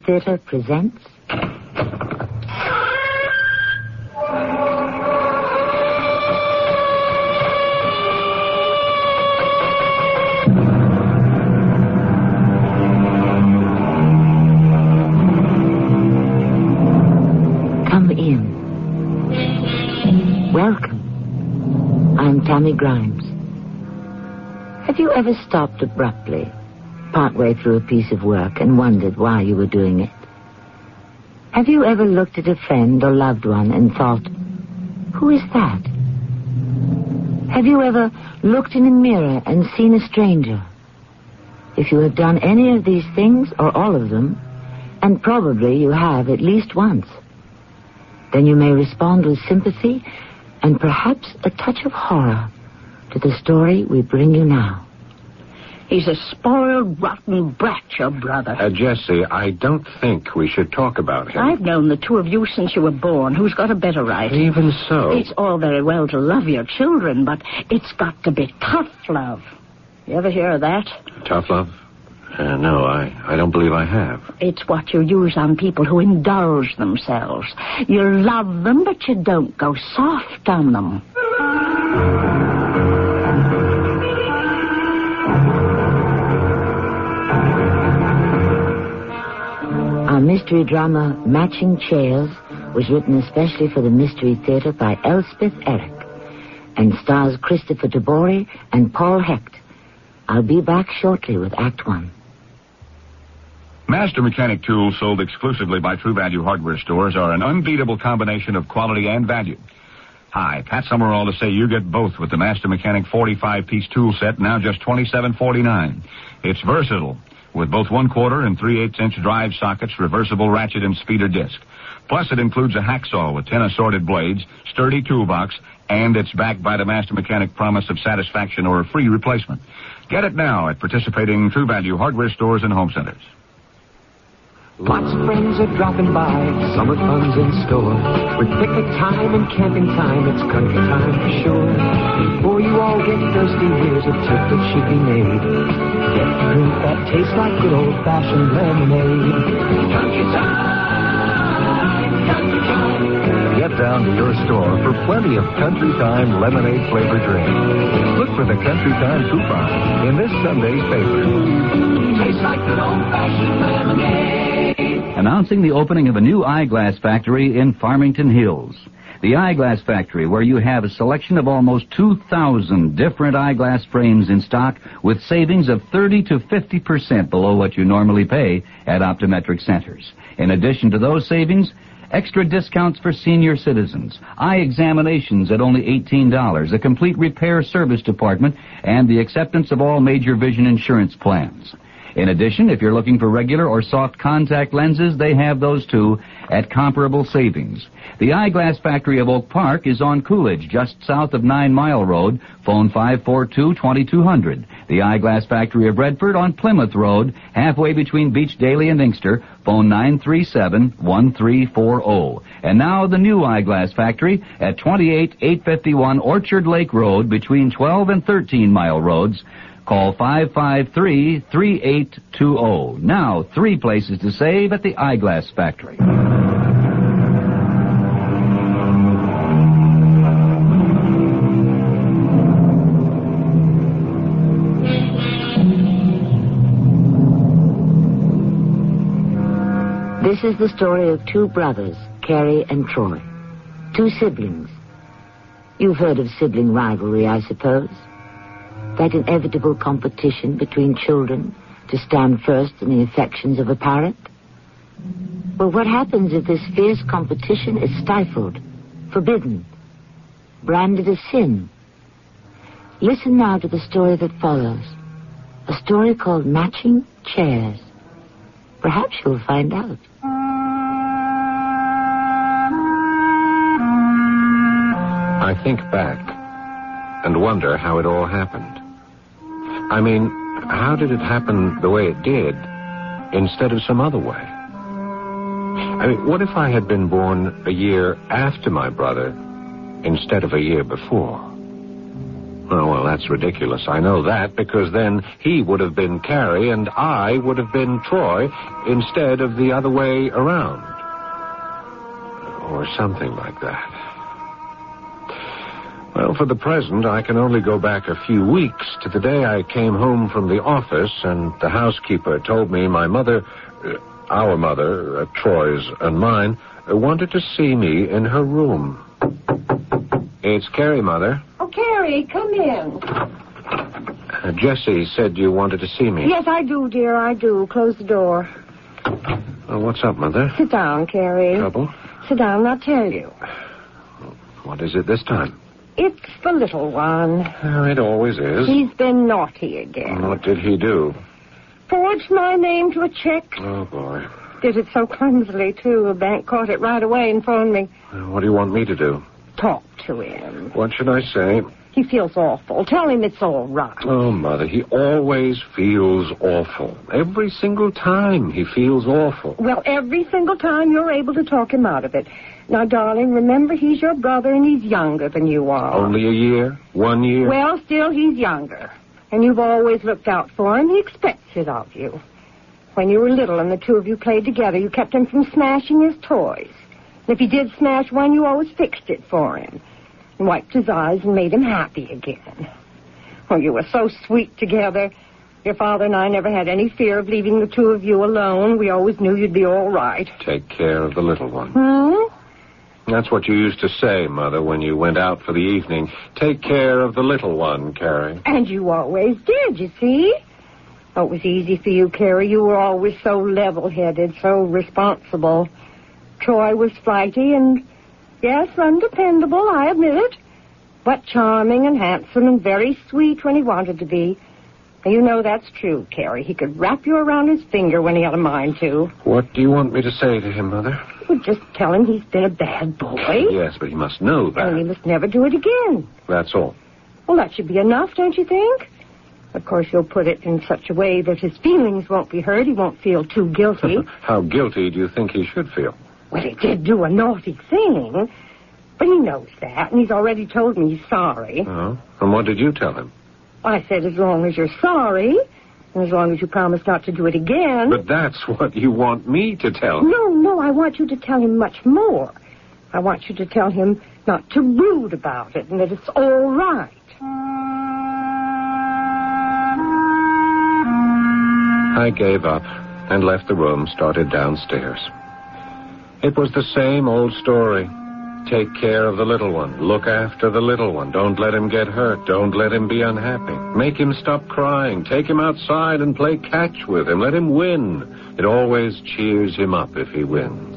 Theatre presents... Come in. Welcome. I'm Tammy Grimes. Have you ever stopped abruptly, partway through a piece of work, and wondered why you were doing it? Have you ever looked at a friend or loved one and thought, who is that? Have you ever looked in a mirror and seen a stranger? If you have done any of these things, or all of them, and probably you have at least once, then you may respond with sympathy and perhaps a touch of horror to the story we bring you now. He's a spoiled, rotten brat, your brother. Jessie, I don't think we should talk about him. I've known the two of you since you were born. Who's got a better right? Even so. It's all very well to love your children, but it's got to be tough love. You ever hear of that? Tough love? No, I don't believe I have. It's what you use on people who indulge themselves. You love them, but you don't go soft on them. Our mystery drama, Matching Chairs, was written especially for the Mystery Theatre by Elspeth Eric and stars Christopher Tabori and Paul Hecht. I'll be back shortly with Act One. Master Mechanic tools sold exclusively by True Value hardware stores are an unbeatable combination of quality and value. Hi, Pat Summerall to say you get both with the Master Mechanic 45-piece tool set, now just $27.49. It's versatile, with both 1/4 and 3/8-inch drive sockets, reversible ratchet and speeder disc. Plus, it includes a hacksaw with 10 assorted blades, sturdy toolbox, and it's backed by the Master Mechanic promise of satisfaction or a free replacement. Get it now at participating True Value hardware stores and home centers. Lots of friends are dropping by, summer fun's in store. With picnic time and camping time, it's country time for sure. Before you all get thirsty, here's a tip that should be made. Get a drink that tastes like good old-fashioned lemonade. Country time, country time. Get down to your store for plenty of Country Time lemonade-flavored drink. Look for the Country Time coupon in this Sunday's paper. Tastes like good old-fashioned lemonade. Announcing the opening of a new eyeglass factory in Farmington Hills. The Eyeglass Factory, where you have a selection of almost 2,000 different eyeglass frames in stock with savings of 30 to 50% below what you normally pay at optometric centers. In addition to those savings, extra discounts for senior citizens, eye examinations at only $18, a complete repair service department, and the acceptance of all major vision insurance plans. In addition, if you're looking for regular or soft contact lenses, they have those too at comparable savings. The Eyeglass Factory of Oak Park is on Coolidge, just south of 9 Mile Road. Phone 542-2200. The Eyeglass Factory of Redford on Plymouth Road, halfway between Beach Daly and Inkster. Phone 937-1340. And now the new Eyeglass Factory at 28851 Orchard Lake Road between 12 and 13 Mile Roads. Call 553-3820. Now, 3 places to save at the Eyeglass Factory. This is the story of 2 brothers, Kerry and Troy. 2 siblings. You've heard of sibling rivalry, I suppose. That inevitable competition between children to stand first in the affections of a parent? Well, what happens if this fierce competition is stifled, forbidden, branded as sin? Listen now to the story that follows. A story called Matching Chairs. Perhaps you'll find out. I think back and wonder how it all happened. I mean, how did it happen the way it did instead of some other way? I mean, what if I had been born a year after my brother instead of a year before? Oh, well, that's ridiculous. I know that, because then he would have been Carrie and I would have been Troy instead of the other way around. Or something like that. Well, for the present, I can only go back a few weeks to the day I came home from the office and the housekeeper told me my mother, our mother, Troy's and mine, wanted to see me in her room. It's Carrie, Mother. Oh, Carrie, come in. Jessie said you wanted to see me. Yes, I do, dear, I do. Close the door. What's up, Mother? Sit down, Carrie. Trouble? Sit down and I'll tell you. What is it this time? It's the little one. Oh, it always is. He's been naughty again. What did he do? Forged my name to a check. Oh, boy. Did it so clumsily, too. The bank caught it right away and phoned me. What do you want me to do? Talk to him. What should I say? He feels awful. Tell him it's all right. Oh, Mother, he always feels awful. Every single time he feels awful. Well, every single time you're able to talk him out of it. Now, darling, remember he's your brother and he's younger than you are. Only a year? 1 year? Well, still, he's younger. And you've always looked out for him. He expects it of you. When you were little and the two of you played together, you kept him from smashing his toys. And if he did smash one, you always fixed it for him. And wiped his eyes and made him happy again. Oh, you were so sweet together. Your father and I never had any fear of leaving the two of you alone. We always knew you'd be all right. Take care of the little one. Hmm? That's what you used to say, Mother, when you went out for the evening. Take care of the little one, Carrie. And you always did, you see? Oh, it was easy for you, Carrie. You were always so level-headed, so responsible. Troy was flighty and, yes, undependable, I admit it. But charming and handsome and very sweet when he wanted to be. And you know that's true, Carrie. He could wrap you around his finger when he had a mind to. What do you want me to say to him, Mother? Well, just tell him he's been a bad boy. Yes, but he must know that. And he must never do it again. That's all. Well, that should be enough, don't you think? Of course, you'll put it in such a way that his feelings won't be hurt. He won't feel too guilty. How guilty do you think he should feel? Well, he did do a naughty thing. But he knows that, and he's already told me he's sorry. Oh? And what did you tell him? I said as long as you're sorry, and as long as you promise not to do it again. But that's what you want me to tell him. No, I want you to tell him much more. I want you to tell him not to brood about it, and that it's all right. I gave up and left the room, started downstairs. It was the same old story. Take care of the little one. Look after the little one. Don't let him get hurt. Don't let him be unhappy. Make him stop crying. Take him outside and play catch with him. Let him win. It always cheers him up if he wins.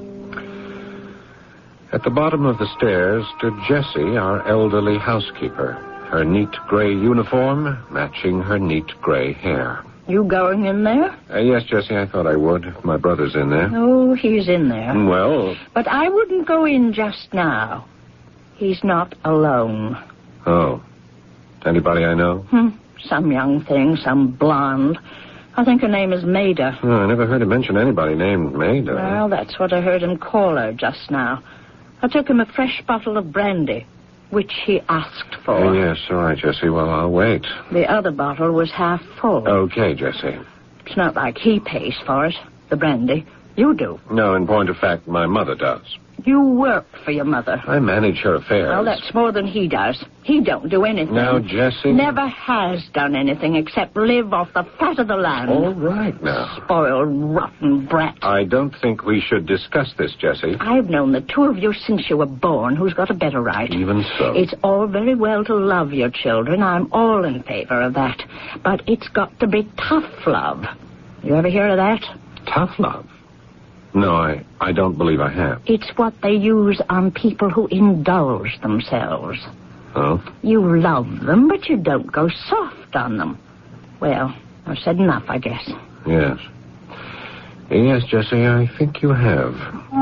At the bottom of the stairs stood Jessie, our elderly housekeeper, her neat gray uniform matching her neat gray hair. You going in there? Yes, Jessie, I thought I would. My brother's in there. Oh, he's in there. Well... But I wouldn't go in just now. He's not alone. Oh. Anybody I know? Some young thing, some blonde. I think her name is Maida. Oh, I never heard him mention anybody named Maida. Well, that's what I heard him call her just now. I took him a fresh bottle of brandy, which he asked for. Oh, yes, all right, Jessie. Well, I'll wait. The other bottle was half full. Okay, Jessie. It's not like he pays for it, the brandy. You do. No, in point of fact, my mother does. You work for your mother. I manage her affairs. Well, that's more than he does. He don't do anything. Now, Jessie... Never has done anything except live off the fat of the land. All right, now. Spoiled, rotten brat. I don't think we should discuss this, Jessie. I've known the two of you since you were born. Who's got a better right? Even so. It's all very well to love your children. I'm all in favor of that. But it's got to be tough love. You ever hear of that? Tough love? No, I don't believe I have. It's what they use on people who indulge themselves. Oh? You love them, but you don't go soft on them. Well, I've said enough, I guess. Yes. Yes, Jessie, I think you have.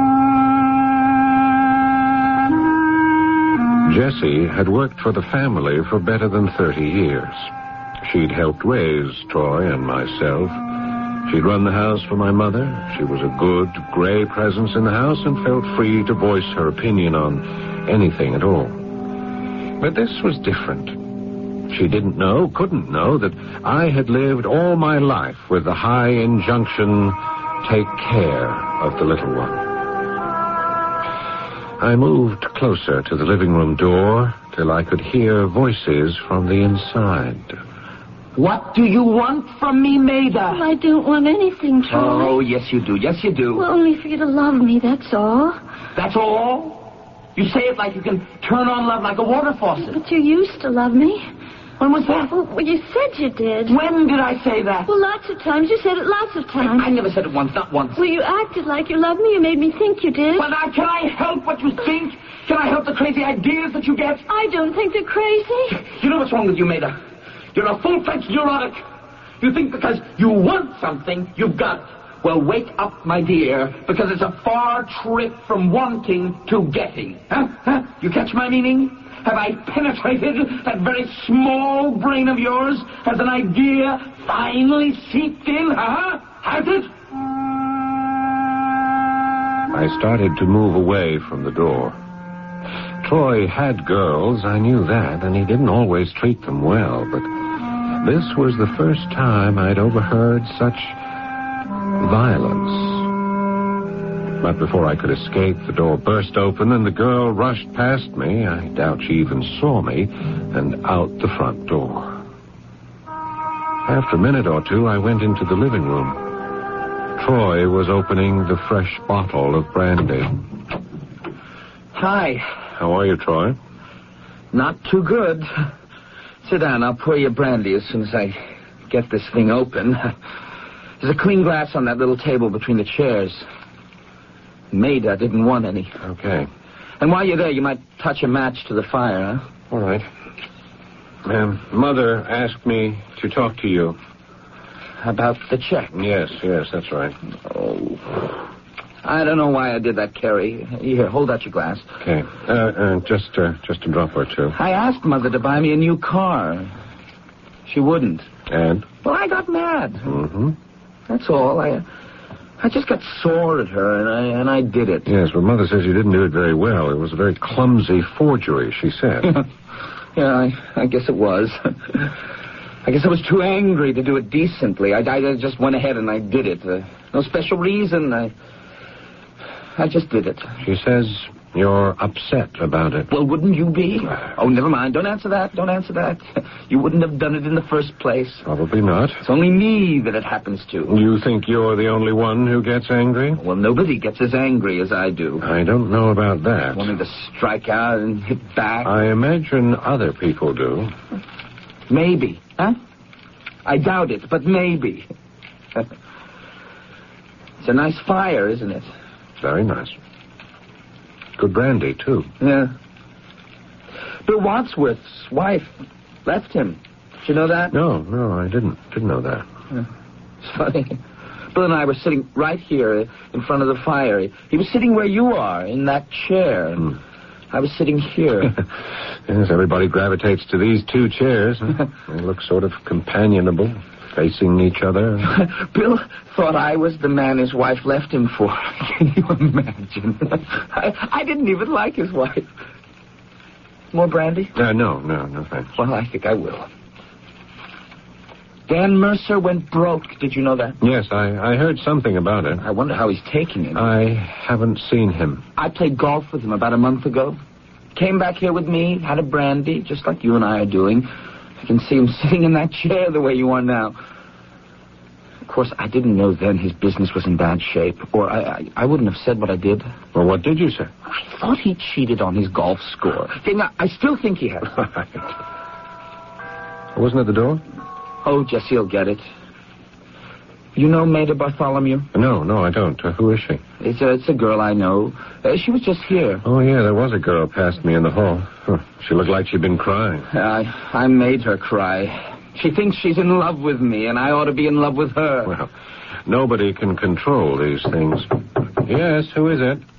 Jessie had worked for the family for better than 30 years. She'd helped raise Troy and myself. She'd run the house for my mother. She was a good, gray presence in the house and felt free to voice her opinion on anything at all. But this was different. She didn't know, couldn't know, that I had lived all my life with the high injunction, take care of the little one. I moved closer to the living room door till I could hear voices from the inside. What do you want from me, Maida? Well, I don't want anything, Troy. Oh, yes, you do. Yes, you do. Well, only for you to love me, that's all. That's all? You say it like you can turn on love like a water faucet. But you used to love me. When was that? Well, you said you did. When did I say that? Well, lots of times. You said it lots of times. I never said it once, not once. Well, you acted like you loved me. You made me think you did. Well, now, can I help what you think? Can I help the crazy ideas that you get? I don't think they're crazy. You know what's wrong with you, Maida? You're a full-fledged neurotic. You think because you want something, you've got it. Well, wake up, my dear, because it's a far trip from wanting to getting. Huh? You catch my meaning? Have I penetrated that very small brain of yours? Has an idea finally seeped in, huh? Has it? I started to move away from the door. Troy had girls, I knew that, and he didn't always treat them well, but this was the first time I'd overheard such violence. But before I could escape, the door burst open and the girl rushed past me. I doubt she even saw me, and out the front door. After a minute or two, I went into the living room. Troy was opening the fresh bottle of brandy. Hi. How are you, Troy? Not too good. Sit down. I'll pour you brandy as soon as I get this thing open. There's a clean glass on that little table between the chairs. Maida didn't want any. Okay. And while you're there, you might touch a match to the fire, huh? All right. Mother asked me to talk to you. About the check? Yes, that's right. Oh. I don't know why I did that, Carrie. Here, hold out your glass. Okay. Just a drop or two. I asked Mother to buy me a new car. She wouldn't. And? Well, I got mad. Mm-hmm. That's all. I just got sore at her, and I did it. Yes, but Mother says you didn't do it very well. It was a very clumsy forgery, she said. Yeah, I guess it was. I guess I was too angry to do it decently. I just went ahead and I did it. No special reason. I just did it. She says you're upset about it. Well, wouldn't you be? Oh, never mind. Don't answer that. You wouldn't have done it in the first place. Probably not. It's only me that it happens to. You think you're the only one who gets angry? Well, nobody gets as angry as I do. I don't know about that. Wanting to strike out and hit back. I imagine other people do. Maybe, huh? I doubt it, but maybe. It's a nice fire, isn't it? Very nice. Good brandy, too. Yeah. Bill Wadsworth's wife left him. Did you know that? No, I didn't know that. Yeah. It's funny. Bill and I were sitting right here in front of the fire. He was sitting where you are, in that chair. I was sitting here. Yes, everybody gravitates to these two chairs. They look sort of companionable, facing each other. Bill thought I was the man his wife left him for. Can you imagine? I didn't even like his wife. More brandy? No, thanks. Well, I think I will. Dan Mercer went broke. Did you know that? Yes, I heard something about it. I wonder how he's taking it. I haven't seen him. I played golf with him about a month ago. Came back here with me, had a brandy, just like you and I are doing. I can see him sitting in that chair the way you are now. Of course, I didn't know then his business was in bad shape, or I wouldn't have said what I did. Well, what did you say? I thought he cheated on his golf score. I still think he has. Wasn't at the door? Oh, Jesse will get it. You know Maida Bartholomew? No, I don't. Who is she? It's a girl I know. She was just here. Oh, yeah, there was a girl past me in the hall. She looked like she'd been crying. I made her cry. She thinks she's in love with me, and I ought to be in love with her. Well, nobody can control these things. Yes, who is it?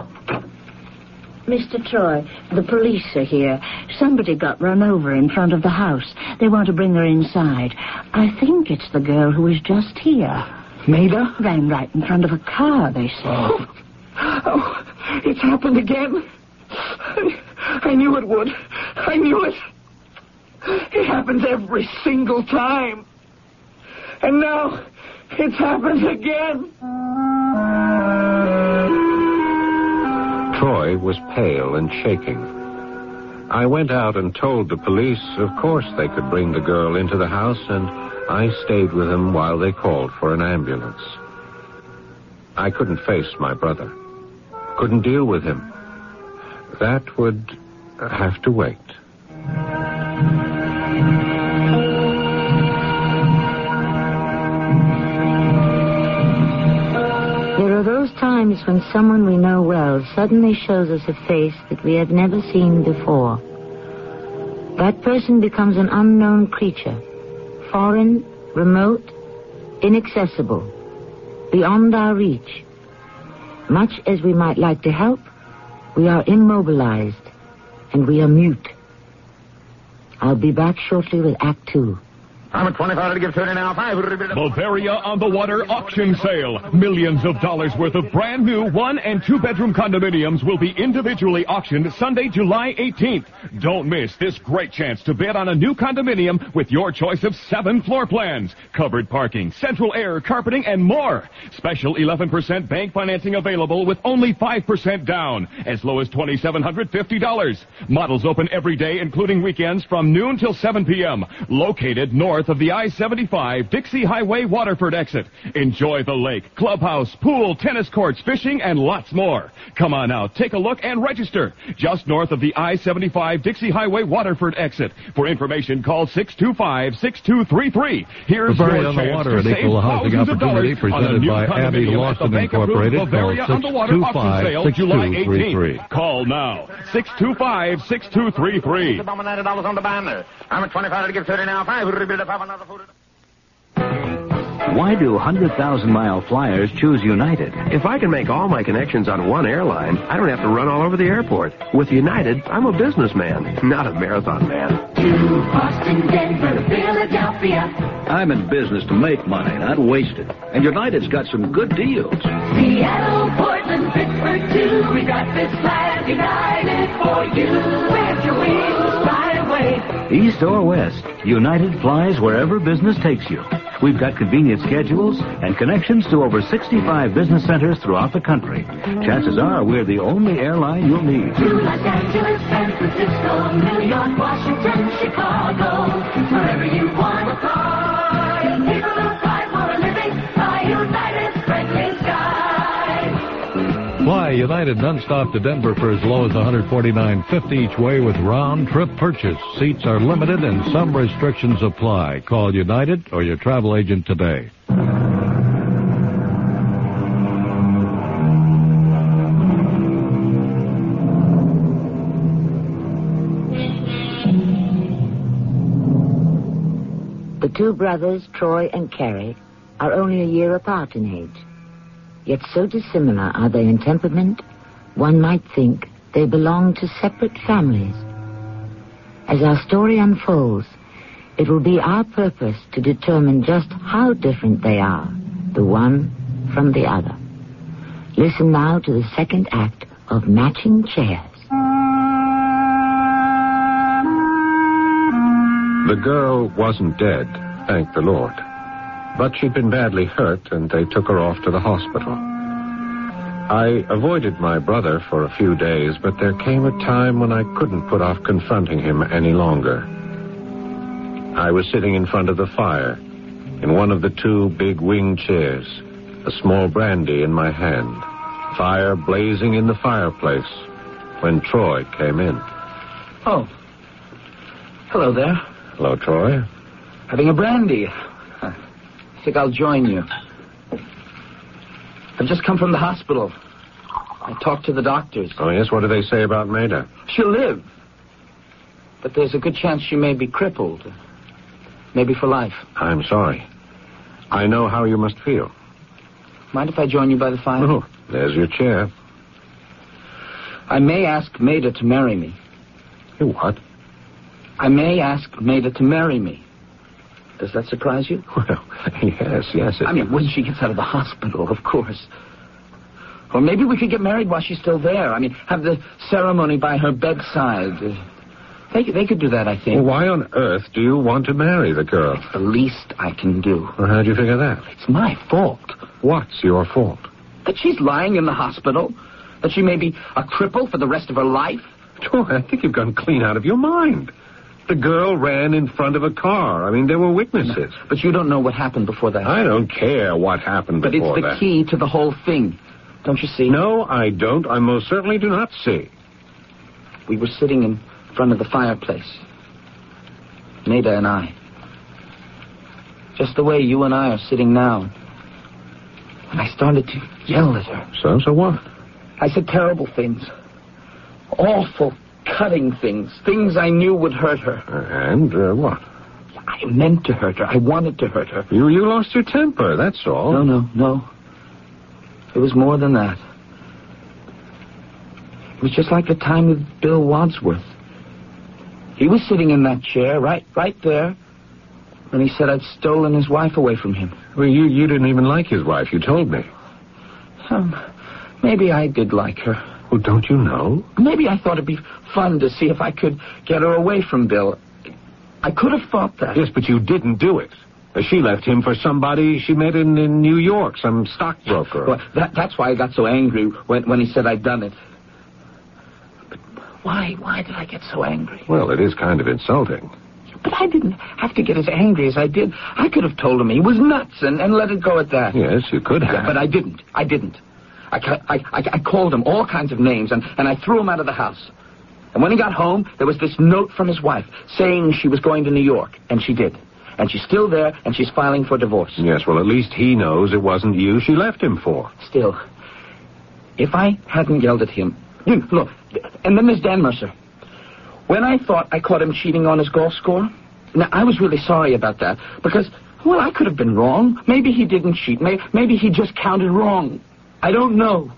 Mr. Troy, the police are here. Somebody got run over in front of the house. They want to bring her inside. I think it's the girl who was just here. Maida? Ran right in front of a car, they say. Oh, it's happened again. I knew it would. I knew it. It happens every single time. And now it's happened again. Troy was pale and shaking. I went out and told the police of course they could bring the girl into the house, and I stayed with him while they called for an ambulance. I couldn't face my brother. Couldn't deal with him. That would have to wait. There are those times when someone we know well suddenly shows us a face that we have never seen before. That person becomes an unknown creature, foreign, remote, inaccessible, beyond our reach. Much as we might like to help, we are immobilized, and we are mute. I'll be back shortly with Act 2. I'm at 25 to give 30 now. Bavaria on the Water auction sale. Millions of dollars worth of brand new 1- and 2-bedroom condominiums will be individually auctioned Sunday, July 18th. Don't miss this great chance to bid on a new condominium with your choice of 7 floor plans, covered parking, central air, carpeting, and more. Special 11% bank financing available with only 5% down, as low as $2,750. Models open every day, including weekends from noon till 7 p.m. Located north of the I-75 Dixie Highway Waterford exit. Enjoy the lake, clubhouse, pool, tennis courts, fishing, and lots more. Come on out, take a look, and register. Just north of the I-75 Dixie Highway Waterford exit. For information, call 625-6233. Here's Bavaria your on the chance Water, to an save equal housing thousands of opportunity dollars on a presented new by Abbey condominium at Lawson the Bank-approved Incorporated. Bavaria on the Water auction sale, July 18th. Call now. 625-6233. $90 on the banner. I'm at 25 to give 30 now. Why do 100,000-mile flyers choose United? If I can make all my connections on one airline, I don't have to run all over the airport. With United, I'm a businessman, not a marathon man. To Boston, Denver, Philadelphia. I'm in business to make money, not waste it. And United's got some good deals. Seattle, Portland, Pittsburgh, too. We got this flag United for you. Where's your wings? Fly away. East or west, United flies wherever business takes you. We've got convenient schedules and connections to over 65 business centers throughout the country. Chances are we're the only airline you'll need. To Los Angeles, San Francisco, New York, Washington, Chicago. Wherever you want to fly. People who fly for a living by United's friendly skies. Fly United nonstop to Denver for as low as $149.50 each way with round-trip purchase. Seats are limited and some restrictions apply. Call United or your travel agent today. The two brothers, Troy and Kerry, are only a year apart in age. Yet so dissimilar are they in temperament, one might think they belong to separate families. As our story unfolds, it will be our purpose to determine just how different they are, the one from the other. Listen now to the second act of Matching Chairs. The girl wasn't dead, thank the Lord. But she'd been badly hurt, and they took her off to the hospital. I avoided my brother for a few days, but there came a time when I couldn't put off confronting him any longer. I was sitting in front of the fire, in one of the two big wing chairs, a small brandy in my hand, fire blazing in the fireplace, when Troy came in. Oh. Hello there. Hello, Troy. Having a brandy. I think I'll join you. I've just come from the hospital. I talked to the doctors. Oh, yes? What do they say about Maida? She'll live. But there's a good chance she may be crippled. Maybe for life. I'm sorry. I know how you must feel. Mind if I join you by the fire? Oh, there's your chair. I may ask Maida to marry me. You what? I may ask Maida to marry me. Does that surprise you? Well, yes. I mean, when she gets out of the hospital, of course. Or maybe we could get married while she's still there. I mean, have the ceremony by her bedside. They could do that, I think. Well, why on earth do you want to marry the girl? It's the least I can do. Well, how'd you figure that? It's my fault. What's your fault? That she's lying in the hospital. That she may be a cripple for the rest of her life. Oh, I think you've gone clean out of your mind. The girl ran in front of a car. I mean, there were witnesses. No, but you don't know what happened before that. I don't care what happened before that. But it's the key to the whole thing. Don't you see? No, I don't. I most certainly do not see. We were sitting in front of the fireplace. Nada and I. Just the way you and I are sitting now. And I started to yell at her. So what? I said terrible things. Awful, cutting things. Things I knew would hurt her. And what? I meant to hurt her. I wanted to hurt her. You lost your temper, that's all. No. It was more than that. It was just like the time with Bill Wadsworth. He was sitting in that chair, right there, when he said I'd stolen his wife away from him. Well, you didn't even like his wife, you told me. Maybe I did like her. Well, don't you know? Maybe I thought it'd be fun to see if I could get her away from Bill. I could have thought that. Yes, but you didn't do it. She left him for somebody she met in New York, some stockbroker. Well, that's why I got so angry when he said I'd done it. But why did I get so angry? Well, it is kind of insulting. But I didn't have to get as angry as I did. I could have told him he was nuts and let it go at that. Yes, you could have. Yeah, but I didn't. I called him all kinds of names, and I threw him out of the house. And when he got home, there was this note from his wife saying she was going to New York, and she did. And she's still there, and she's filing for divorce. Yes, well, at least he knows it wasn't you she left him for. Still, if I hadn't yelled at him... Look, and then there's Dan Mercer. When I thought I caught him cheating on his golf score, now, I was really sorry about that, because, well, I could have been wrong. Maybe he didn't cheat. Maybe he just counted wrong. I don't know.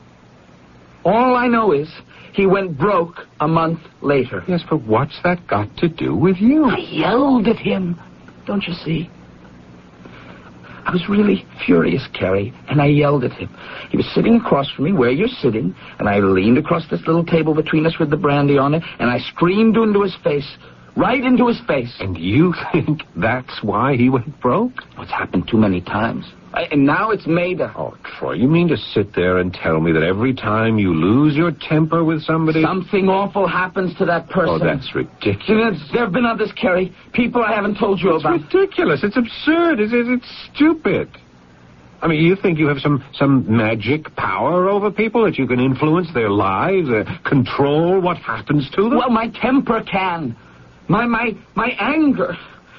All I know is he went broke a month later. Yes, but what's that got to do with you? I yelled at him. Don't you see? I was really furious, Carrie, and I yelled at him. He was sitting across from me where you're sitting, and I leaned across this little table between us with the brandy on it, and I screamed into his face, right into his face. And you think that's why he went broke? It's happened too many times. And now it's Maida. Oh, Troy, you mean to sit there and tell me that every time you lose your temper with somebody... Something awful happens to that person. Oh, that's ridiculous. There have been others, Carrie. People I haven't told you about. It's ridiculous. It's absurd. It's stupid. I mean, you think you have some magic power over people, that you can influence their lives, control what happens to them? Well, my temper can. My anger.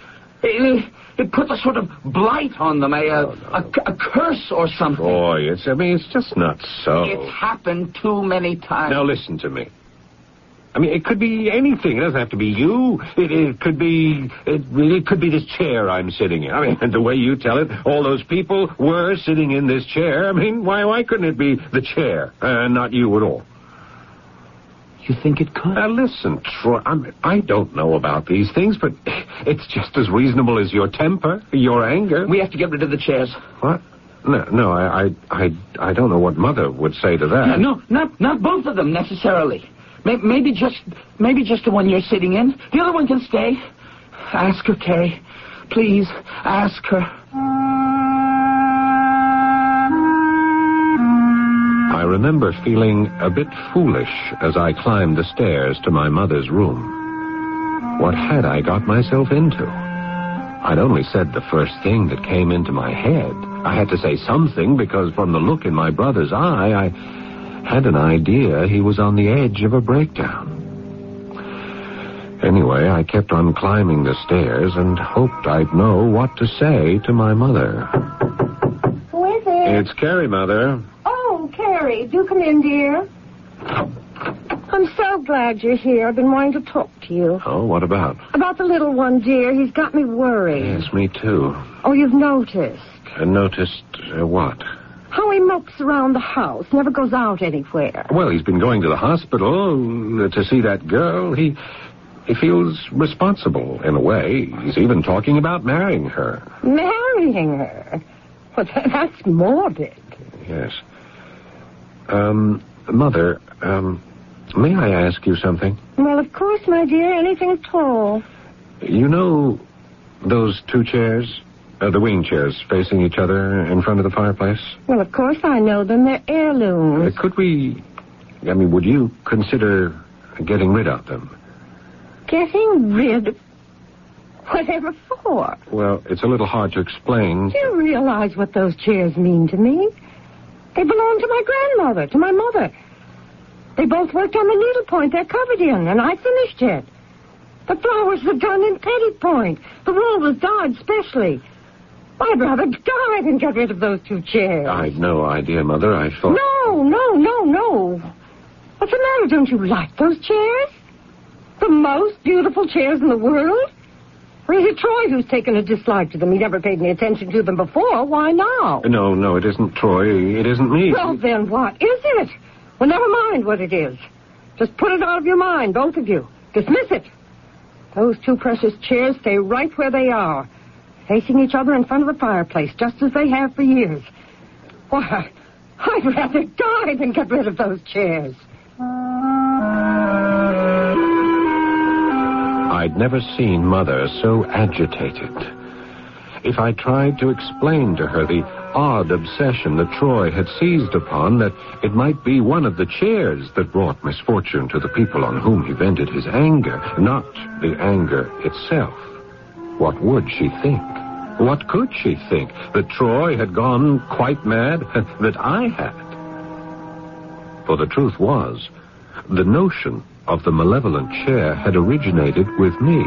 It puts a sort of blight on them, a curse or something. Boy, it's just not so. It's happened too many times. Now, listen to me. I mean, it could be anything. It doesn't have to be you. It could be this chair I'm sitting in. I mean, the way you tell it, all those people were sitting in this chair. I mean, why couldn't it be the chair and not you at all? You think it could? Now, listen, Troy, I don't know about these things, but it's just as reasonable as your temper, your anger. We have to get rid of the chairs. What? No, I don't know what Mother would say to that. No, not both of them necessarily. Maybe just the one you're sitting in. The other one can stay. Ask her, Carrie. Please, ask her. I remember feeling a bit foolish as I climbed the stairs to my mother's room. What had I got myself into? I'd only said the first thing that came into my head. I had to say something because from the look in my brother's eye, I had an idea he was on the edge of a breakdown. Anyway, I kept on climbing the stairs and hoped I'd know what to say to my mother. Who is it? It's Carrie, Mother. Oh, Carrie, do come in, dear. I'm so glad you're here. I've been wanting to talk to you. Oh, what about? About the little one, dear. He's got me worried. Yes, me too. Oh, you've noticed? Noticed what? How he mopes around the house, never goes out anywhere. Well, he's been going to the hospital to see that girl. He feels responsible in a way. He's even talking about marrying her. Marrying her? Well, that's morbid. Yes. Mother, May I ask you something? Well, of course, my dear, anything at all. You know those two chairs? The wing chairs facing each other in front of the fireplace? Well, of course I know them. They're heirlooms. Would you consider getting rid of them? Getting rid? Whatever for? Well, it's a little hard to explain. Do you realize what those chairs mean to me? They belong to my grandmother, to my mother. They both worked on the needlepoint they're covered in, and I finished it. The flowers were done in Pettipoint. The wool was dyed specially. I'd rather die than get rid of those two chairs. I'd no idea, Mother. I thought... No. What's the matter? Don't you like those chairs? The most beautiful chairs in the world? Or is it Troy who's taken a dislike to them? He never paid any attention to them before. Why now? No, it isn't Troy. It isn't me. Well, then what is it? Well, never mind what it is. Just put it out of your mind, both of you. Dismiss it. Those two precious chairs stay right where they are, facing each other in front of the fireplace, just as they have for years. Why, I'd rather die than get rid of those chairs. I'd never seen Mother so agitated. If I tried to explain to her the odd obsession that Troy had seized upon, that it might be one of the chairs that brought misfortune to the people on whom he vented his anger, not the anger itself, what would she think? What could she think? That Troy had gone quite mad? That I had? For the truth was, the notion of the malevolent chair had originated with me.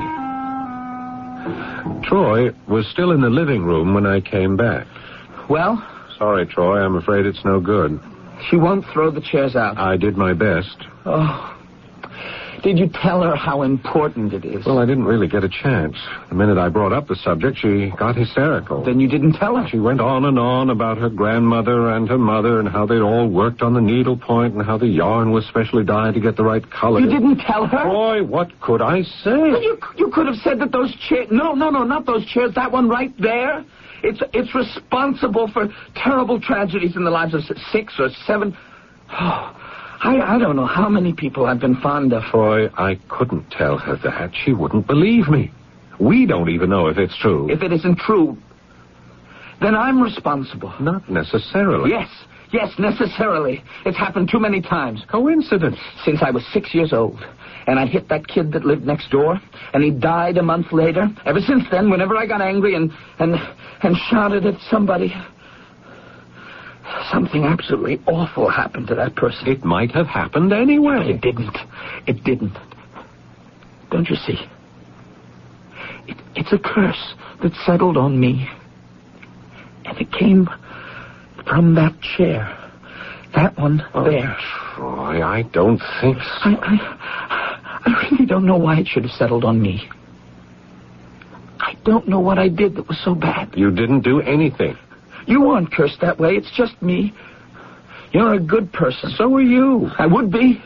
Troy was still in the living room when I came back. Well? Sorry, Troy, I'm afraid it's no good. She won't throw the chairs out. I did my best. Oh. Did you tell her how important it is? Well, I didn't really get a chance. The minute I brought up the subject, she got hysterical. Then you didn't tell her? She went on and on about her grandmother and her mother and how they'd all worked on the needlepoint and how the yarn was specially dyed to get the right color. You didn't tell her? Boy, what could I say? Well, you could have said that those chairs... No, not those chairs. That one right there. It's responsible for terrible tragedies in the lives of 6 or 7... Oh, I don't know how many people I've been fond of. Troy, I couldn't tell her that. She wouldn't believe me. We don't even know if it's true. If it isn't true, then I'm responsible. Not necessarily. Yes, necessarily. It's happened too many times. Coincidence. Since I was 6 years old. And I hit that kid that lived next door, and he died a month later. Ever since then, whenever I got angry and shouted at somebody... something absolutely awful happened to that person. It might have happened anyway. It didn't. Don't you see? It's a curse that settled on me. And it came from that chair. That one there. Troy, I don't think so. I really don't know why it should have settled on me. I don't know what I did that was so bad. You didn't do anything. You aren't cursed that way. It's just me. You're a good person. So are you. I would be.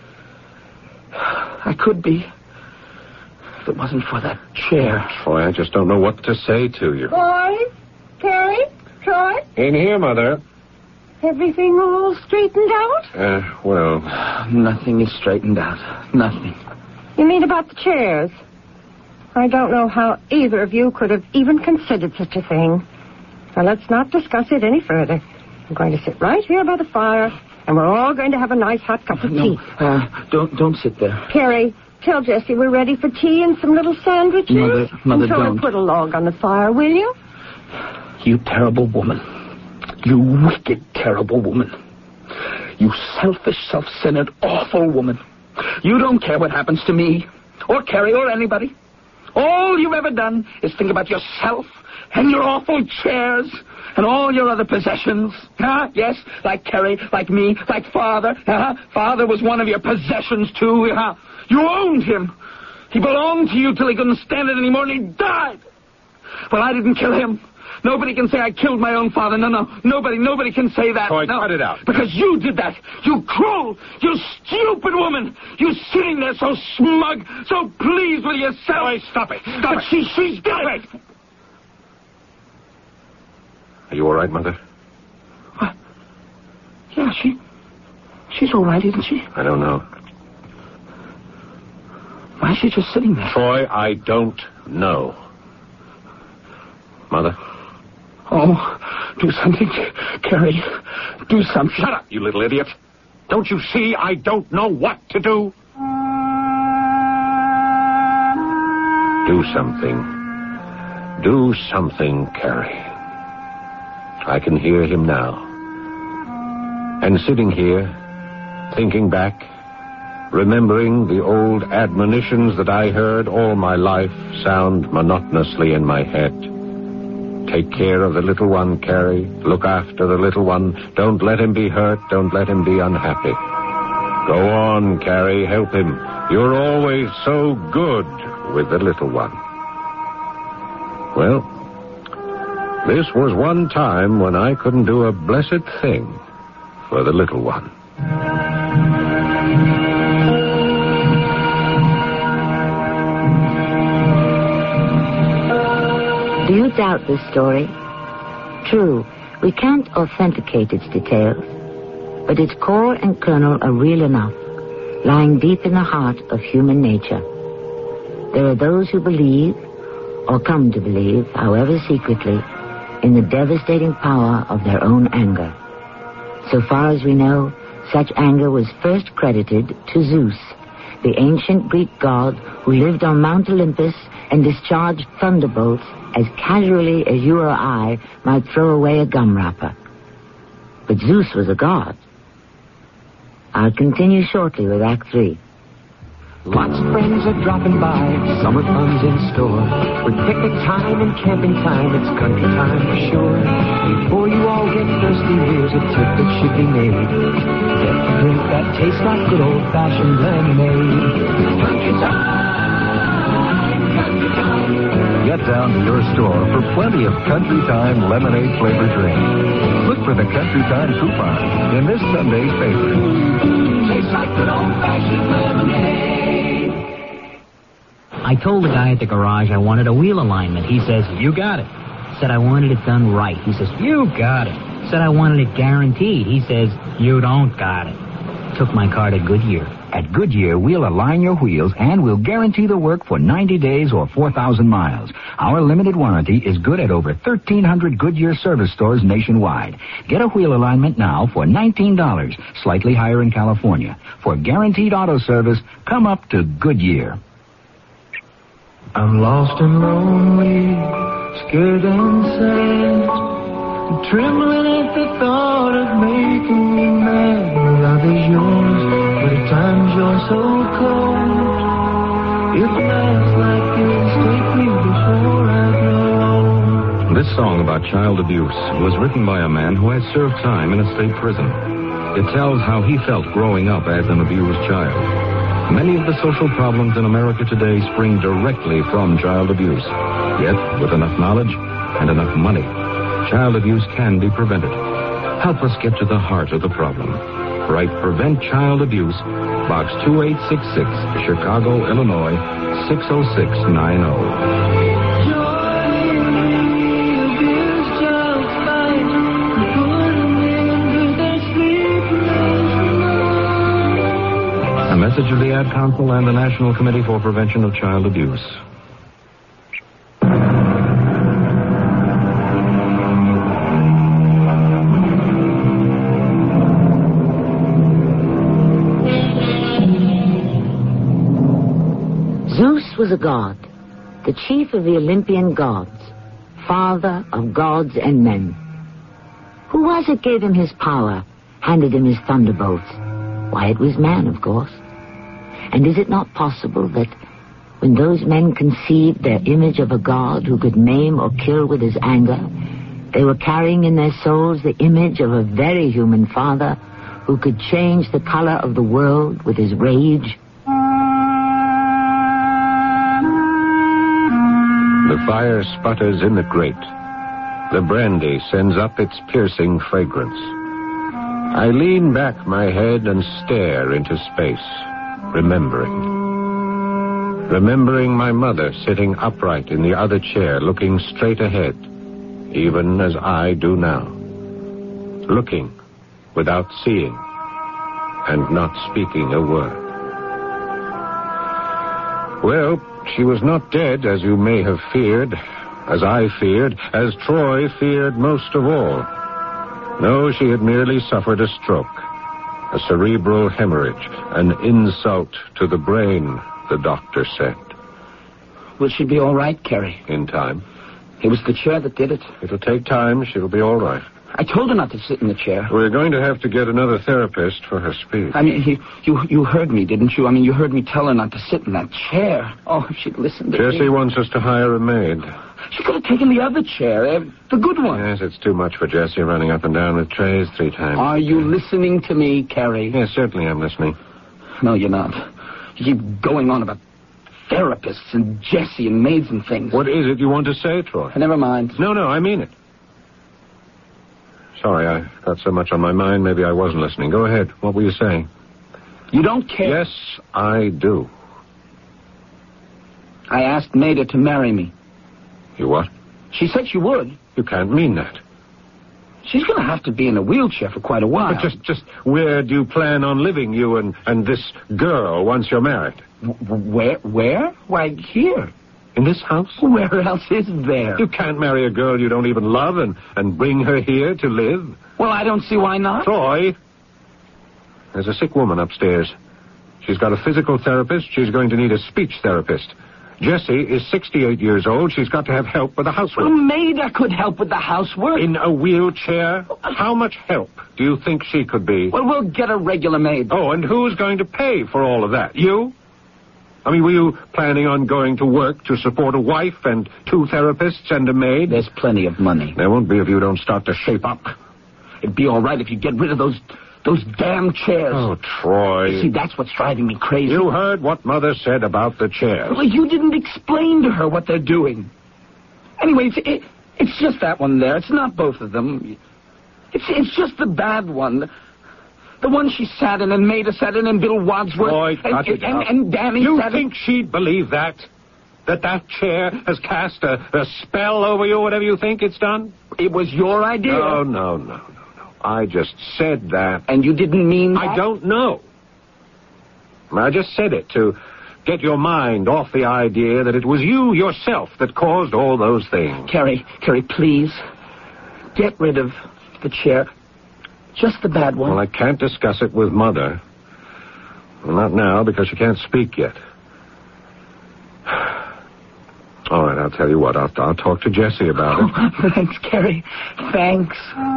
I could be. If it wasn't for that chair. Troy, I just don't know what to say to you. Boys? Carrie? Troy? In here, Mother. Everything all straightened out? Well... Nothing is straightened out. Nothing. You mean about the chairs? I don't know how either of you could have even considered such a thing. Now, let's not discuss it any further. I'm going to sit right here by the fire, and we're all going to have a nice hot cup of tea. Don't sit there. Carrie, tell Jessie we're ready for tea and some little sandwiches. Mother, so don't. Put a log on the fire, will you? You terrible woman. You wicked, terrible woman. You selfish, self-centered, awful woman. You don't care what happens to me, or Carrie, or anybody. All you've ever done is think about yourself and your awful chairs and all your other possessions. Yes, like Carrie, like me, like Father. Father was one of your possessions, too. You owned him. He belonged to you till he couldn't stand it anymore, and he died. Well, I didn't kill him. Nobody can say I killed my own father. No. Nobody can say that. Troy, no. cut it out. Because you did that. You cruel, you stupid woman. You sitting there so smug, so pleased with yourself. Troy, stop it. Stop it. She's dead. Are you all right, Mother? What? Yeah, she's all right, isn't she? I don't know. Why is she just sitting there? Troy, I don't know. Mother? Oh, do something, Carrie. Do something. Shut up, you little idiot. Don't you see I don't know what to do? Do something. Do something, Carrie. I can hear him now. And sitting here, thinking back, remembering the old admonitions that I heard all my life sound monotonously in my head. Take care of the little one, Carrie. Look after the little one. Don't let him be hurt. Don't let him be unhappy. Go on, Carrie. Help him. You're always so good with the little one. Well, this was one time when I couldn't do a blessed thing for the little one. Do you doubt this story? True, we can't authenticate its details, but its core and kernel are real enough, lying deep in the heart of human nature. There are those who believe, or come to believe, however secretly, in the devastating power of their own anger. So far as we know, such anger was first credited to Zeus, the ancient Greek god who lived on Mount Olympus and discharged thunderbolts as casually as you or I might throw away a gum wrapper. But Zeus was a god. I'll continue shortly with Act 3. Lots of friends are dropping by, summer fun's in store. With picnic time and camping time, it's country time for sure. Before you all get thirsty, here's a tip that should be made. Get a drink that tastes like good old-fashioned lemonade. Country time, country time. Get down to your store for plenty of Country Time lemonade-flavored drink. Look for the Country Time coupon in this Sunday's paper. Tastes like good old-fashioned lemonade. I told the guy at the garage I wanted a wheel alignment. He says, you got it. Said I wanted it done right. He says, you got it. Said I wanted it guaranteed. He says, you don't got it. Took my car to Goodyear. At Goodyear, we'll align your wheels and we'll guarantee the work for 90 days or 4,000 miles. Our limited warranty is good at over 1,300 Goodyear service stores nationwide. Get a wheel alignment now for $19, slightly higher in California. For guaranteed auto service, come up to Goodyear. I'm lost and lonely, scared and sad, trembling at the thought of making me mad. Love is yours, but at times you're so cold. If life's like this, take me before I grow. This song about child abuse was written by a man who has served time in a state prison. It tells how he felt growing up as an abused child. Many of the social problems in America today spring directly from child abuse. Yet, with enough knowledge and enough money, child abuse can be prevented. Help us get to the heart of the problem. Write Prevent Child Abuse, Box 2866, Chicago, Illinois, 60690. A message of the Ad Council and the National Committee for Prevention of Child Abuse. Zeus was a god, the chief of the Olympian gods, father of gods and men. Who was it gave him his power, handed him his thunderbolts? Why, it was man, of course. And is it not possible that when those men conceived their image of a god who could maim or kill with his anger, they were carrying in their souls the image of a very human father who could change the color of the world with his rage? The fire sputters in the grate. The brandy sends up its piercing fragrance. I lean back my head and stare into space, remembering my mother sitting upright in the other chair, looking straight ahead, even as I do now. Looking without seeing and not speaking a word. Well, she was not dead, as you may have feared, as I feared, as Troy feared most of all. No, she had merely suffered a stroke, a cerebral hemorrhage, an insult to the brain, the doctor said. Will she be all right, Carrie? In time. It was the chair that did it. It'll take time. She'll be all right. I told her not to sit in the chair. We're going to have to get another therapist for her speech. I mean, you heard me, didn't you? I mean, you heard me tell her not to sit in that chair. Oh, if she'd listened to me. Jessie wants us to hire a maid. She could have taken the other chair, the good one. Yes, it's too much for Jessie running up and down with trays 3 times. Are you listening to me, Carrie? Yes, certainly I'm listening. No, you're not. You keep going on about therapists and Jessie and maids and things. What is it you want to say, Troy? Never mind. No, I mean it. Sorry, I've got so much on my mind, maybe I wasn't listening. Go ahead. What were you saying? You don't care? Yes, I do. I asked Maida to marry me. You what? She said she would. You can't mean that. She's going to have to be in a wheelchair for quite a while. But just where do you plan on living, you and this girl, once you're married? Where? Why, here. In this house? Where else is there? You can't marry a girl you don't even love and bring her here to live. Well, I don't see why not. Troy, there's a sick woman upstairs. She's got a physical therapist. She's going to need a speech therapist. Jessie is 68 years old. She's got to have help with the housework. Well, Maida could help with the housework. In a wheelchair? How much help do you think she could be? Well, we'll get a regular maid. Oh, and who's going to pay for all of that? You? I mean, were you planning on going to work to support a wife and 2 therapists and a maid? There's plenty of money. There won't be if you don't start to shape up. It'd be all right if you get rid of those damn chairs. Oh, Troy. See, that's what's driving me crazy. You heard what Mother said about the chairs. Well, you didn't explain to her what they're doing. Anyway, it's just that one there. It's not both of them. It's just the bad one. The one she sat in and Maida sat in and Bill Wadsworth. Boy, and Danny you sat in. think she'd believe that? That chair has cast a spell over you, whatever you think it's done? It was your idea. No. I just said that. And you didn't mean that? I don't know. I just said it to get your mind off the idea that it was you yourself that caused all those things. Carrie, please. Get rid of the chair. Just the bad one. Well, I can't discuss it with Mother. Well, not now, because she can't speak yet. All right, I'll tell you what. I'll talk to Jessie about it. Oh, thanks, Carrie. Thanks.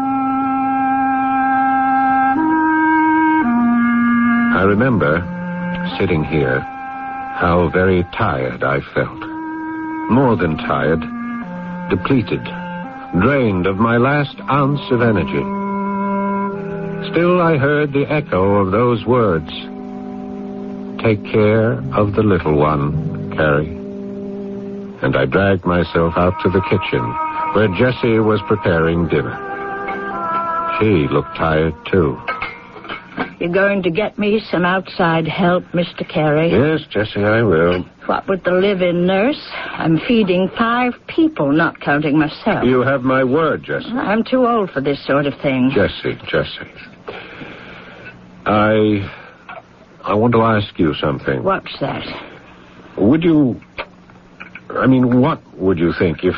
I remember, sitting here, how very tired I felt. More than tired, depleted, drained of my last ounce of energy. Still, I heard the echo of those words. Take care of the little one, Carrie. And I dragged myself out to the kitchen, where Jessie was preparing dinner. She looked tired, too. You're going to get me some outside help, Mr. Carey? Yes, Jessie, I will. What with the live-in nurse? I'm feeding 5 people, not counting myself. You have my word, Jessie. I'm too old for this sort of thing. Jessie. I want to ask you something. What's that? What would you think if...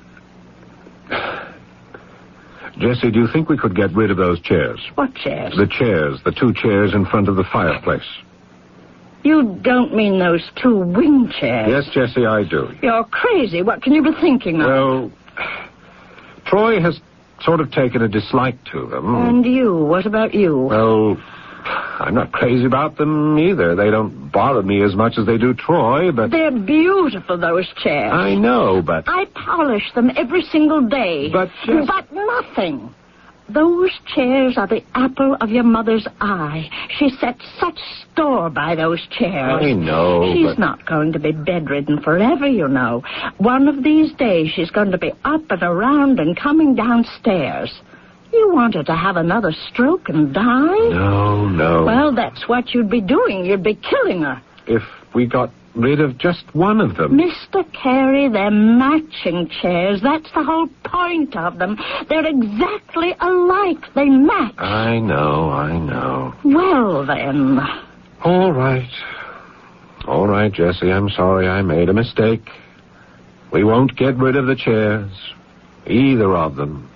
Jessie, do you think we could get rid of those chairs? What chairs? The chairs, the 2 chairs in front of the fireplace. You don't mean those 2 wing chairs? Yes, Jessie, I do. You're crazy. What can you be thinking of? Well, Troy has sort of taken a dislike to them. And you? What about you? Well, I'm not crazy about them either. They don't bother me as much as they do Troy, but... They're beautiful, those chairs. I know, but... I polish them every single day. But nothing. Those chairs are the apple of your mother's eye. She sets such store by those chairs. I know, She's not going to be bedridden forever, you know. One of these days she's going to be up and around and coming downstairs. You want her to have another stroke and die? No. Well, that's what you'd be doing. You'd be killing her. If we got rid of just one of them. Mr. Carey, they're matching chairs. That's the whole point of them. They're exactly alike. They match. I know. Well, then. All right. All right, Jesse, I'm sorry I made a mistake. We won't get rid of the chairs. Either of them.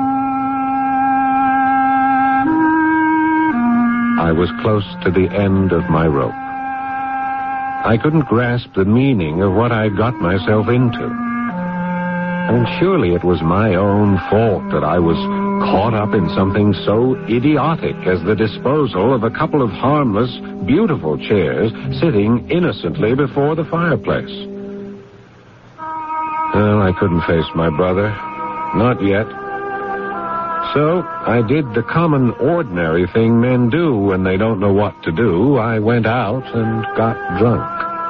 I was close to the end of my rope. I couldn't grasp the meaning of what I got myself into. And surely it was my own fault that I was caught up in something so idiotic as the disposal of a couple of harmless, beautiful chairs sitting innocently before the fireplace. Well, I couldn't face my brother. Not yet. So I did the common, ordinary thing men do when they don't know what to do. I went out and got drunk.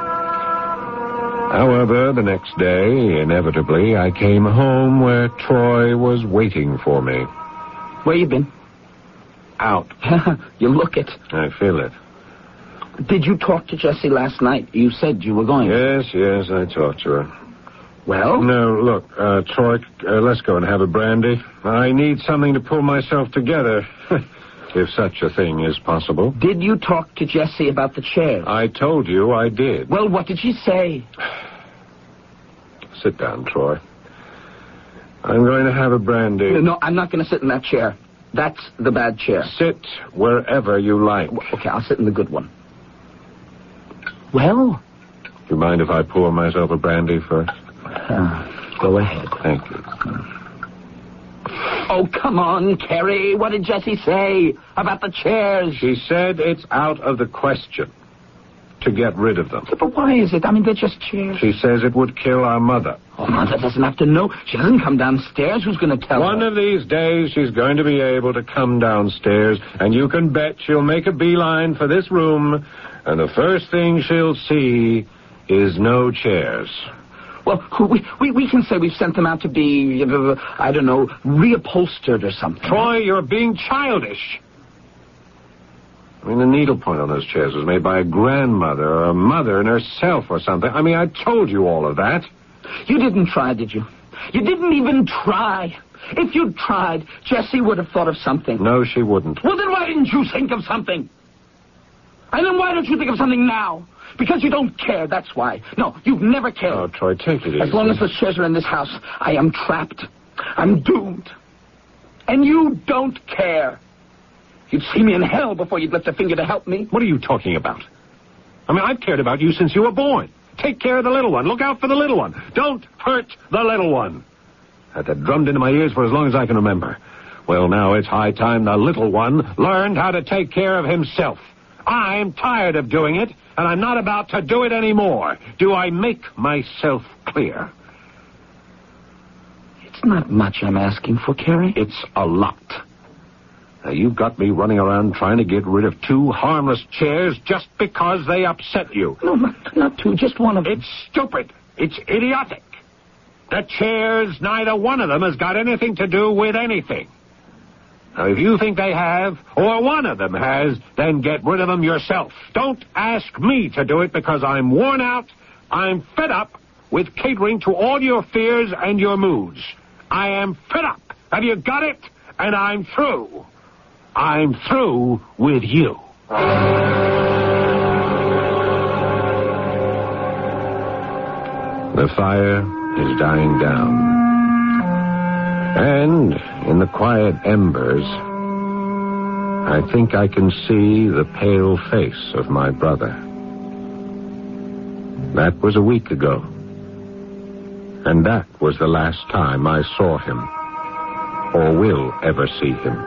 However, the next day, inevitably, I came home where Troy was waiting for me. Where you been? Out. You look it. I feel it. Did you talk to Jessie last night? You said you were going. Yes, I talked to her. Well? No, look, Troy, let's go and have a brandy. I need something to pull myself together, if such a thing is possible. Did you talk to Jessie about the chairs? I told you I did. Well, what did she say? Sit down, Troy. I'm going to have a brandy. No, I'm not going to sit in that chair. That's the bad chair. Sit wherever you like. Okay, I'll sit in the good one. Well? You mind if I pour myself a brandy first? Go ahead. Thank you. Oh, come on, Kerry. What did Jessie say about the chairs? She said it's out of the question to get rid of them. Yeah, but why is it? I mean, they're just chairs. She says it would kill our mother. Oh, Mother doesn't have to know. She doesn't come downstairs. Who's going to tell her? One of these days, she's going to be able to come downstairs, and you can bet she'll make a beeline for this room, and the first thing she'll see is no chairs. Well, we can say we've sent them out to be, I don't know, reupholstered or something. Troy, you're being childish. I mean, the needlepoint on those chairs was made by a grandmother or a mother and herself or something. I mean, I told you all of that. You didn't try, did you? You didn't even try. If you'd tried, Jessie would have thought of something. No, she wouldn't. Well, then why didn't you think of something? And then why don't you think of something now? Because you don't care, that's why. No, you've never cared. Oh, Troy, take it easy. As long as the chairs are in this house, I am trapped. I'm doomed. And you don't care. You'd see me in hell before you'd lift a finger to help me. What are you talking about? I mean, I've cared about you since you were born. Take care of the little one. Look out for the little one. Don't hurt the little one. Had that drummed into my ears for as long as I can remember. Well, now it's high time the little one learned how to take care of himself. I'm tired of doing it, and I'm not about to do it anymore. Do I make myself clear? It's not much I'm asking for, Kerry. It's a lot. Now, you've got me running around trying to get rid of two harmless chairs just because they upset you. No, not two, just one of them. It's stupid. It's idiotic. The chairs, neither one of them has got anything to do with anything. Now, if you think they have, or one of them has, then get rid of them yourself. Don't ask me to do it because I'm worn out, I'm fed up with catering to all your fears and your moods. I am fed up. Have you got it? And I'm through. I'm through with you. The fire is dying down. And in the quiet embers, I think I can see the pale face of my brother. That was a week ago. And that was the last time I saw him, or will ever see him.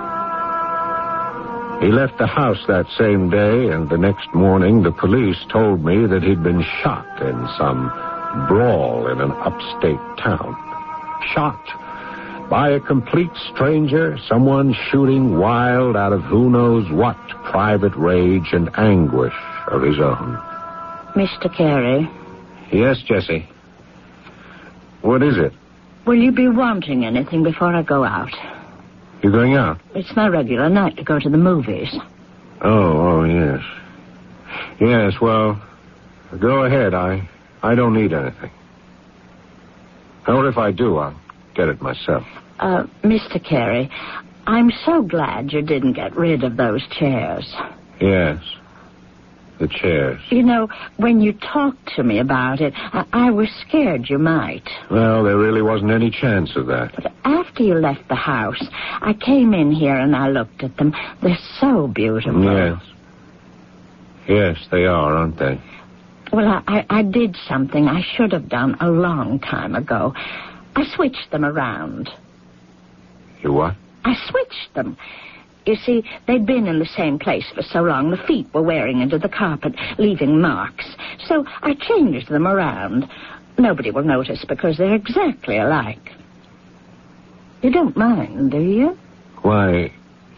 He left the house that same day, and the next morning the police told me that he'd been shot in some brawl in an upstate town. Shot by a complete stranger, someone shooting wild out of who knows what private rage and anguish of his own. Mr. Carey? Yes, Jessie. What is it? Will you be wanting anything before I go out? You going out? It's my regular night to go to the movies. Oh, yes. Yes, well, go ahead. I don't need anything. Or if I do, I'll get it myself. Mr. Carey, I'm so glad you didn't get rid of those chairs. Yes. the chairs? You know, when you talked to me about it, I was scared you might. Well, there really wasn't any chance of that. But after you left the house, I came in here and I looked at them. They're so beautiful. Yes. Yes, they are, aren't they? Well, I did something I should have done a long time ago. I switched them around. You what? I switched them. You see, they'd been in the same place for so long, the feet were wearing into the carpet, leaving marks. So I changed them around. Nobody will notice because they're exactly alike. You don't mind, do you? Why,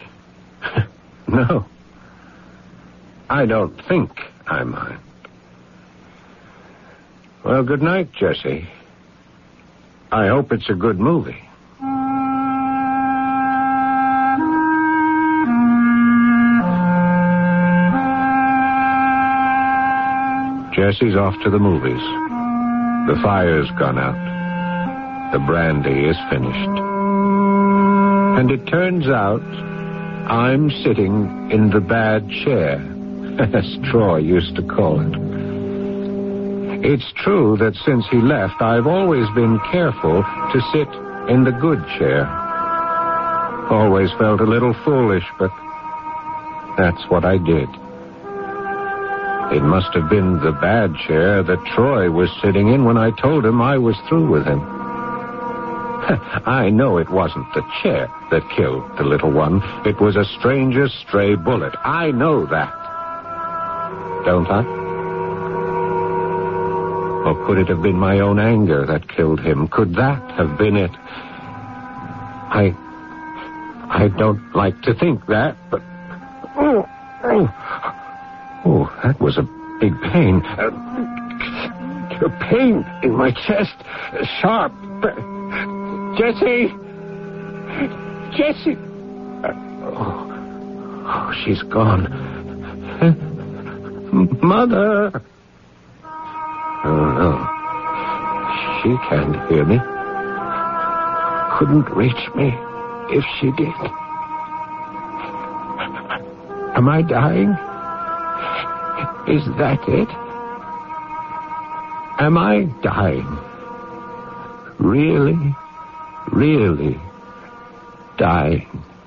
no. I don't think I mind. Well, good night, Jessie. I hope it's a good movie. Jessie's off to the movies. The fire's gone out. The brandy is finished. And it turns out I'm sitting in the bad chair, as Troy used to call it. It's true that since he left, I've always been careful to sit in the good chair. Always felt a little foolish, but that's what I did. It must have been the bad chair that Troy was sitting in when I told him I was through with him. I know it wasn't the chair that killed the little one. It was a stranger's stray bullet. I know that. Don't I? Or could it have been my own anger that killed him? Could that have been it? I don't like to think that, but... Oh, that was a big pain. A pain in my chest. Sharp. Jessie! Jessie! Oh, she's gone. Mother! Oh, no. She can't hear me. Couldn't reach me if she did. Am I dying? Is that it? Am I dying? Really, really dying?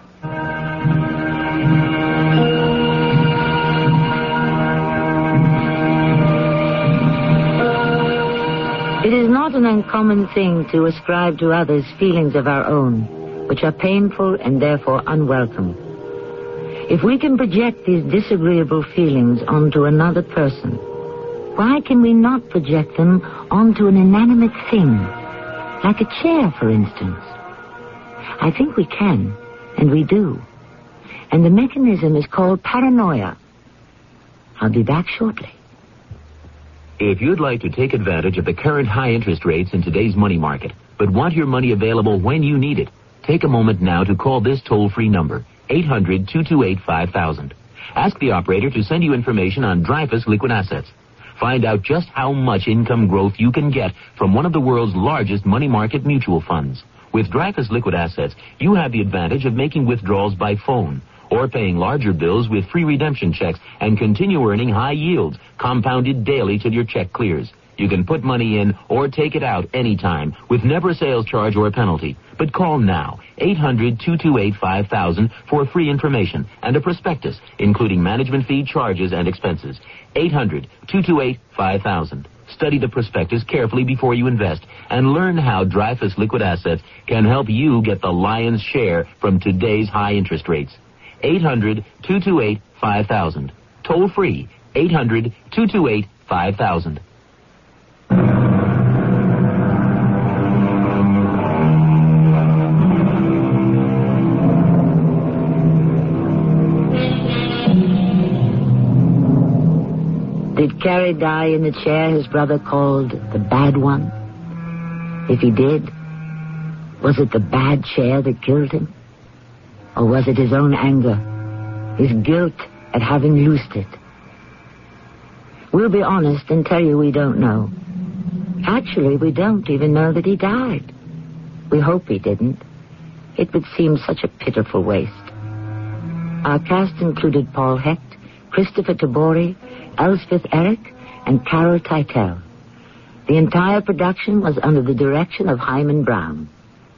It is not an uncommon thing to ascribe to others feelings of our own, which are painful and therefore unwelcome. If we can project these disagreeable feelings onto another person, why can we not project them onto an inanimate thing, like a chair, for instance? I think we can, and we do. And the mechanism is called paranoia. I'll be back shortly. If you'd like to take advantage of the current high interest rates in today's money market, but want your money available when you need it, take a moment now to call this toll-free number, 800-228-5000. Ask the operator to send you information on Dreyfus Liquid Assets. Find out just how much income growth you can get from one of the world's largest money market mutual funds. With Dreyfus Liquid Assets, you have the advantage of making withdrawals by phone or paying larger bills with free redemption checks and continue earning high yields, compounded daily till your check clears. You can put money in or take it out anytime with never a sales charge or a penalty. But call now, 800-228-5000 for free information and a prospectus, including management fee, charges, and expenses. 800-228-5000. Study the prospectus carefully before you invest and learn how Dreyfus Liquid Assets can help you get the lion's share from today's high interest rates. 800-228-5000. Toll free, 800-228-5000. Did Carrie die in the chair his brother called the bad one? If he did, was it the bad chair that killed him? Or was it his own anger, his guilt at having loosed it? We'll be honest and tell you we don't know. Actually, we don't even know that he died. We hope he didn't. It would seem such a pitiful waste. Our cast included Paul Hecht, Christopher Tabori, Elspeth Eric, and Carol Teitel. The entire production was under the direction of Hyman Brown.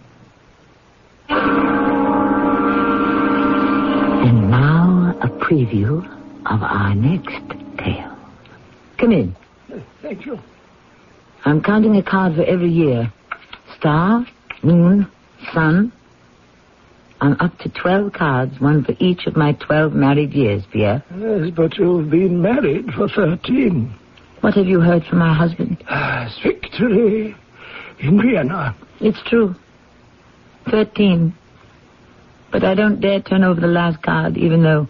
And now a preview of our next tale. Come in. Thank you. I'm counting a card for every year. Star, moon, sun. I'm up to 12 cards, one for each of my 12 married years, Pierre. Yes, but you've been married for 13. What have you heard from my husband? Victory in Vienna. It's true. 13. But I don't dare turn over the last card, even though,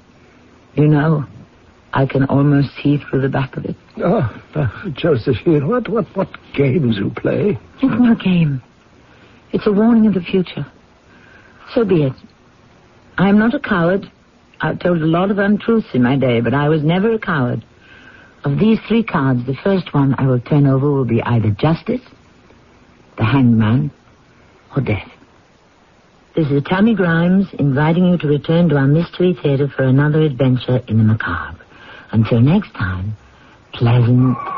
I can almost see through the back of it. Oh, Josephine, what games you play? It's no game. It's a warning of the future. So be it. I am not a coward. I've told a lot of untruths in my day, but I was never a coward. Of these 3 cards, the first one I will turn over will be either justice, the hanged man, or death. This is Tammy Grimes inviting you to return to our Mystery Theater for another adventure in the macabre. Until next time, pleasant